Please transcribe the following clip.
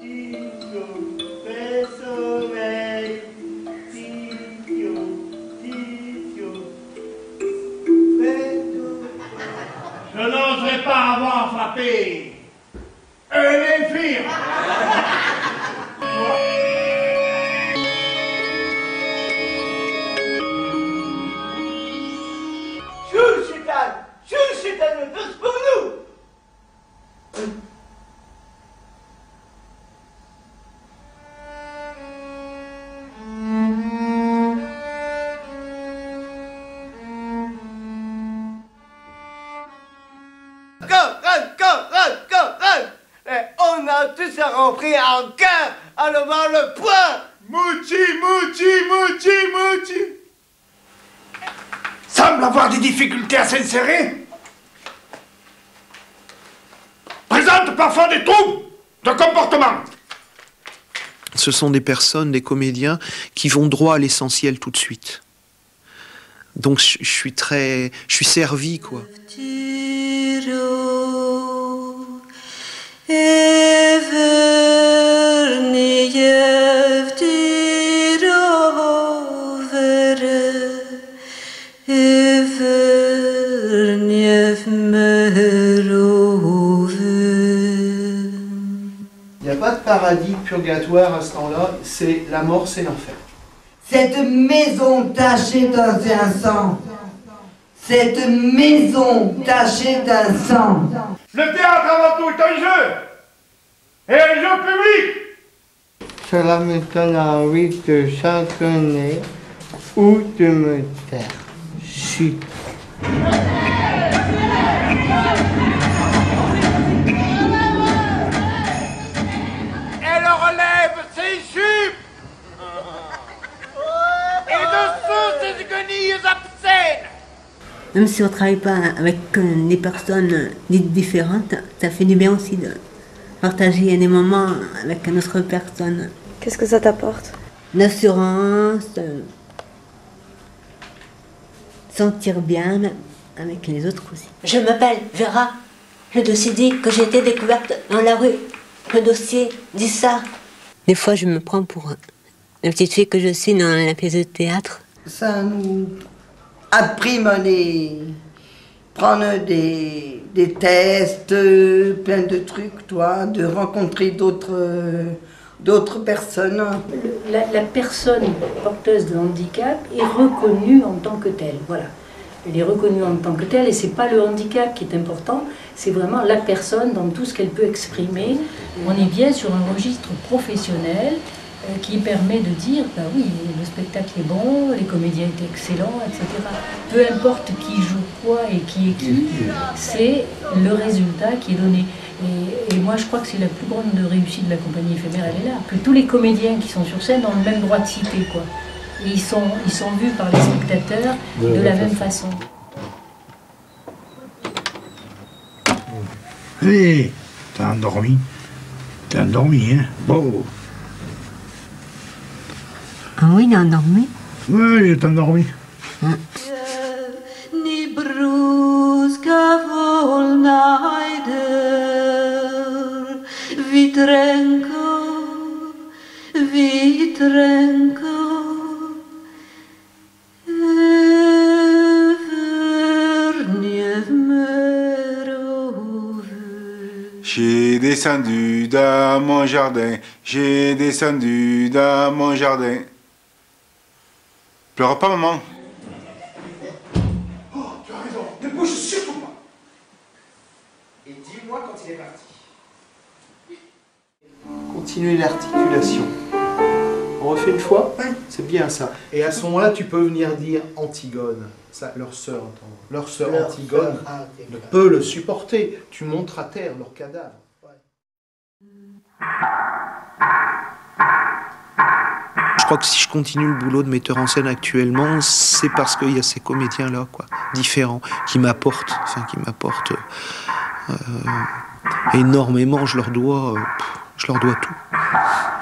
Je n'oserais pas avoir frappé un infirme. Shaitan, tous pour nous. On a tous rempli en cœur à levant le poing. Mouchi. Semble avoir des difficultés à s'insérer. Présente parfois des troubles de comportement. Ce sont des personnes, des comédiens, qui vont droit à l'essentiel tout de suite. Donc je suis servi, quoi. Il n'y a pas de paradis, de purgatoire à ce temps-là, c'est la mort, c'est l'enfer. Cette maison tachée d'un sang. Cette maison tachée d'un sang. Le théâtre avant tout est un jeu. Et un jeu public. Cela me donne envie de chantonner ou de me taire. Chut. Elle relève ses jupes. Et dessous ses guenilles obscènes. Même si on ne travaille pas avec des personnes dites différentes, ça fait du bien aussi de partager des moments avec une autre personne. Qu'est-ce que ça t'apporte? L'assurance, sentir bien avec les autres aussi. Je m'appelle Vera. Le dossier dit que j'ai été découverte dans la rue. Le dossier dit ça. Des fois, je me prends pour la petite fille que je suis dans la pièce de théâtre. Ça nous apprime à prendre des tests, plein de trucs, toi, de rencontrer d'autres personnes. La personne porteuse de handicap est reconnue en tant que telle, voilà. Elle est reconnue en tant que telle et c'est pas le handicap qui est important, c'est vraiment la personne dans tout ce qu'elle peut exprimer. On est bien sur un registre professionnel qui permet de dire, bah oui, le spectacle est bon, les comédiens étaient excellents, etc. Peu importe qui joue quoi et qui est qui, c'est le résultat qui est donné. Et moi, je crois que c'est la plus grande réussite de la compagnie éphémère, elle est là. Que tous les comédiens qui sont sur scène ont le même droit de citer, quoi. Et ils sont vus par les spectateurs de la même façon. Hé, t'as endormi. T'as endormi, hein? Bon. Ah oui, il a endormi? Oui, il est endormi. J'ai descendu dans mon jardin, j'ai descendu dans mon jardin. Pleure pas, maman. Oh, tu as raison, ne bouge surtout pas. Et dis-moi quand il est parti. Continuez l'articulation. On refait une fois? Oui. C'est bien ça. Et à ce moment-là, tu peux venir dire Antigone. Ça, leur sœur, leur sœur Antigone ne peut le supporter. Tu montres à terre leur cadavre. Ouais. Je crois que si je continue le boulot de metteur en scène actuellement, c'est parce qu'il y a ces comédiens-là, quoi, différents, qui m'apportent énormément. Je leur dois tout.